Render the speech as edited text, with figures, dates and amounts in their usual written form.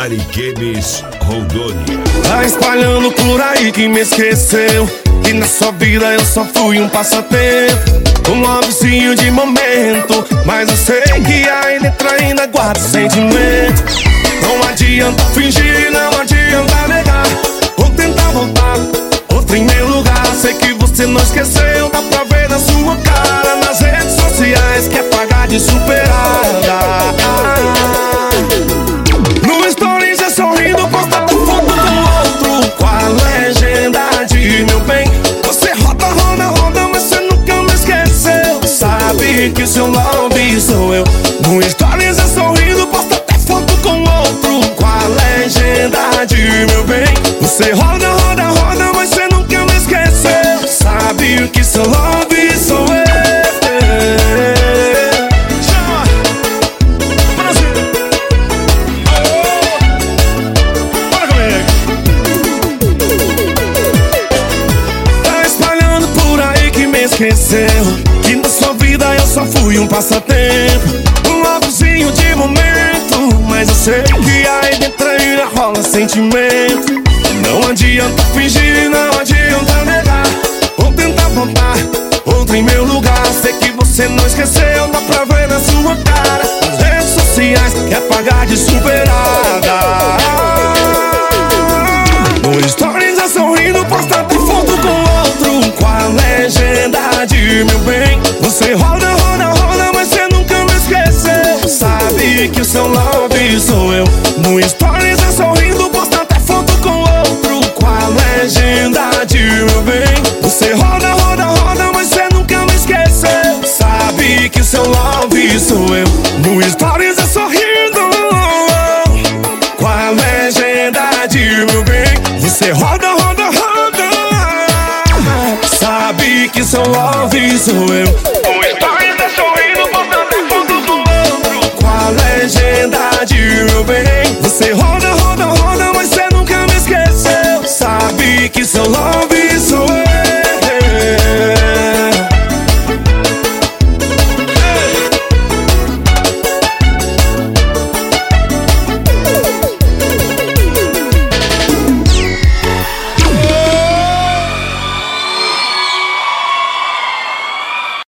Mariquemes Rondônia. Tá espalhando por aí que me esqueceu, que na sua vida eu só fui um passatempo, um lovezinho de momento. Mas eu sei que aí dentro ainda guarda sentimento. Não adianta fingir, não adianta negar, ou tentar voltar outro em meu lugar. Sei que você não esqueceu, dá pra ver na sua cara, nas redes sociais, quer pagar de superada. No stories é sorrindo, posta até foto do outro, com a legenda de meu bem. Você roda, roda, roda, mas você nunca me esqueceu. Sabe que seu love sou eu. No stories é sorrindo, posta até foto com outro, com a legenda de meu bem. Você roda, roda, roda, mas você nunca me esqueceu. Sabe que seu love sou eu. Esqueceu que na sua vida eu só fui um passatempo, um lovezinho de momento. Mas eu sei que aí dentro ainda rola sentimento. Não adianta fingir, não adianta negar, ou tentar voltar outro em meu lugar. Sei que você não esqueceu, dá pra ver na sua cara, nas redes sociais, quer pagar de superada. No stories é sorrindo, posta até foto com outro, com a legenda de meu bem. Você roda, roda, roda, mas você nunca me esqueceu. Sabe que o seu love sou eu. No stories é sorrindo, posta até foto com outro, com a legenda de meu bem. Você roda, roda, roda, mas você nunca me esqueceu. Sabe que o seu love sou eu. No stories é sorrindo, com a legenda de meu bem. Você roda, roda, roda, sabe que seu love sou eu. O stories é sorrindo, postando foto com outro, com a legenda de meu bem.